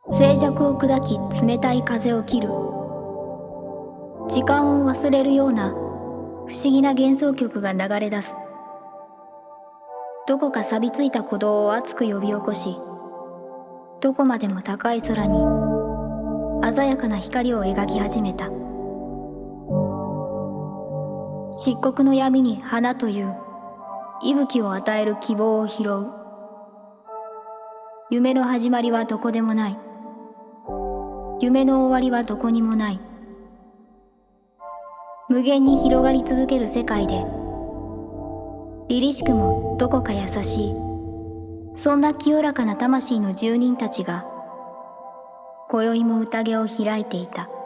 静寂を砕き冷たい風を切る。時間を忘れるような不思議な幻想曲が流れ出す。どこか錆びついた鼓動を熱く呼び起こし、どこまでも高い空に鮮やかな光を描き始めた。漆黒の闇に花という息吹を与える希望を拾う。夢の始まりはどこでもない。夢の終わりはどこにもない。無限に広がり続ける世界で、凛々しくもどこか優しい、そんな清らかな魂の住人たちが今宵も宴を開いていた。